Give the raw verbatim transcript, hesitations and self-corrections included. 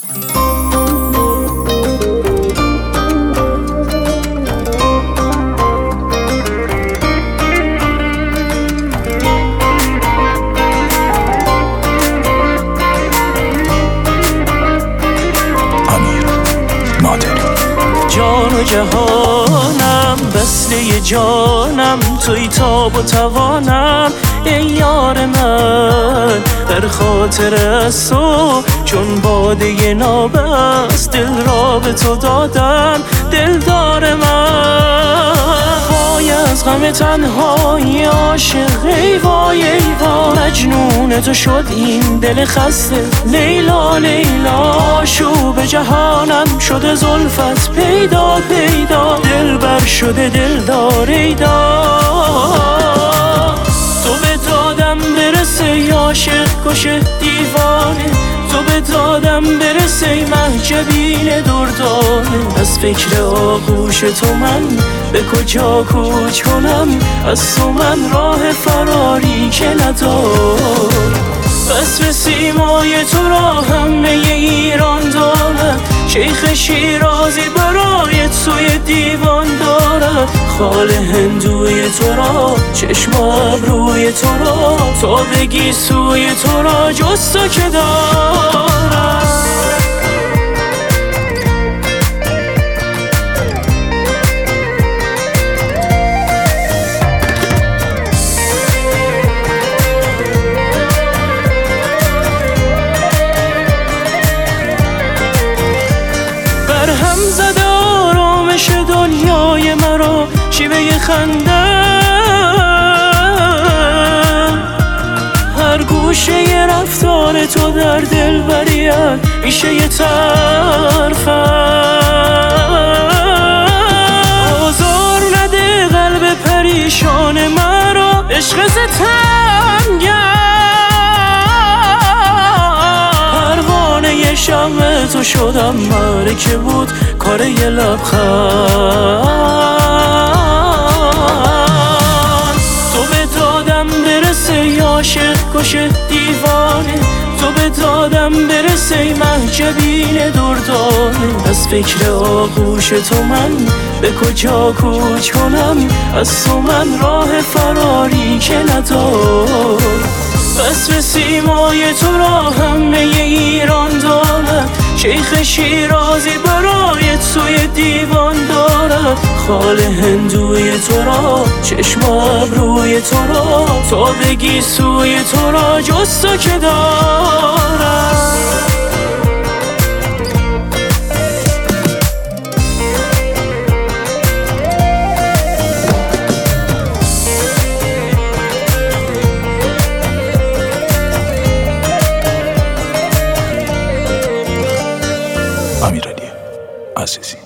جان و جهانم وصله جانم، توی تاب و توانم ای یار من. در خاطر از تو چون باده نابست، دل را به تو دادم دلدار من. وای از غم تنهایی عاشق ای وای ای وای، مجنون تو شد این دل خسته لیلا لیلا. شوب جهانم شده زلفت پیدا پیدا، دل بر شده دلدار ایدار. تو به دادم برسه عاشق کشه دیوانه، تو به دادم برسه مهجبین دردانه. از فکر آغوش تو من به کجا کوچ کنم، از تو من راه فراری که ندارم. بس به سیمای تو را همه ایران دارد، شیخ شیرازی برای توی دیوان دارد. خال هندوی تو را چشم و ابروی تو را، تا بگی سوی تو را جز تو که دارد. برهم زده آرامش دنیای مرا شیوه خنده، هر گوشه رفتار تو در دل بریت میشه یه طرف. آزار نده قلب پریشان مرا، عشق ستمگر پروانه شمع تو شدم، معرکه بود کار یه لبخند. تو به دادم برسه عاشق کشه دیوانه، تو به دادم برسه مهجبین دردانه. از فکر آغوش تو من به کجا کوچ کنم، از تو من راه فراری که ندارم. بس به سیمای تو را همه ایران دارد، شیخ شیرازی برای توی دیوان دارد. خال هندوی تو را چشم و ابروی تو را، تا بگی سوی تو را جز تو که دارد. امیرعلی عزیزی.